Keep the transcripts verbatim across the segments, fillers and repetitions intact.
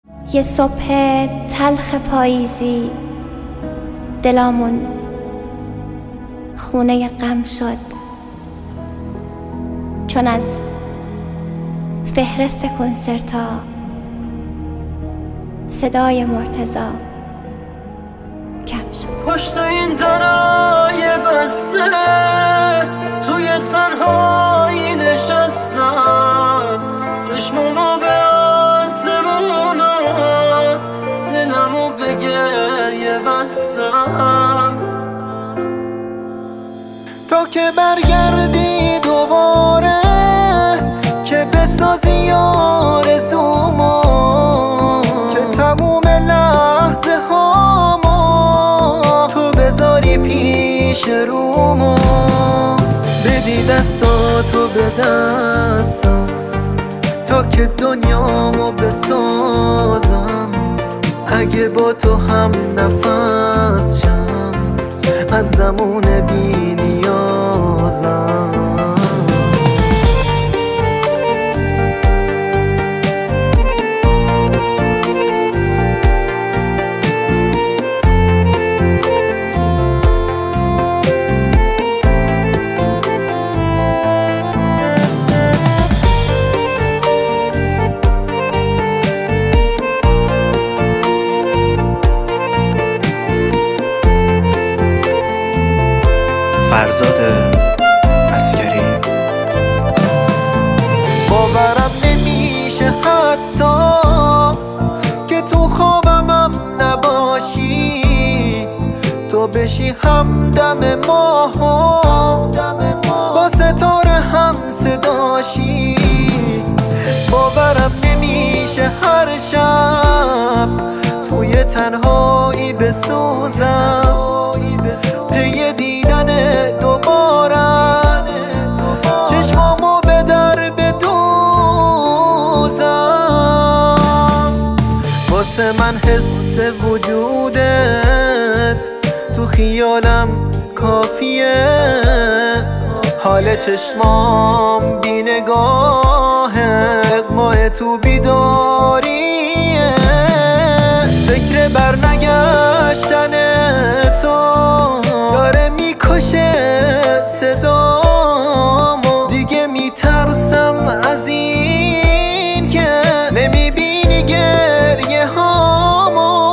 یه صبح تلخ پاییزی دلامون خونه غم شد، چون از فهرست کنسرتا صدای مرتضی کم شد. پشت این درای بسته توی تنهایی نشستم، چشمامو به آسمونا دلمو به گریه بستم. تا که برگردی دوباره که بسازی آرزومو، که تموم لحظه هامو تو بذاری پیش رومو، بدی دستاتو به دستم تا که دنیامو بسازم. اگه با تو هم نفس شم از زمون بی نیازم. فرزاد عسکری. باورم نمیشه حتی که تو خوابمم نباشی، تو بشی همدم ماها با ستاره هم صداشی. باورم نمیشه هر شب توی تنهایی بسوزم، پی دیدن دوبارم چشمامو به در بدوزم. واسه من حس وجودت تو خیالم کافیه، حال چشمام بی نگاهه، اقماع تو بیداریه، فکر برنگشتن تو داره میکشه صدامو. دیگه میترسم از این که نمیبینی گریه هامو.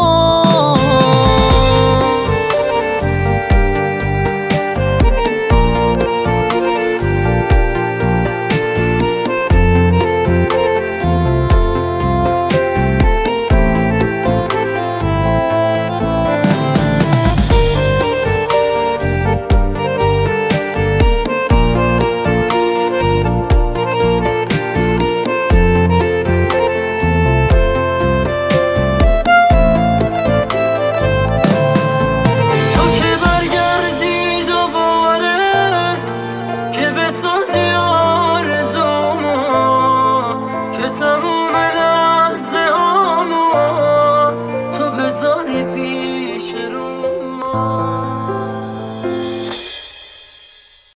بسازی آرزومو که تموم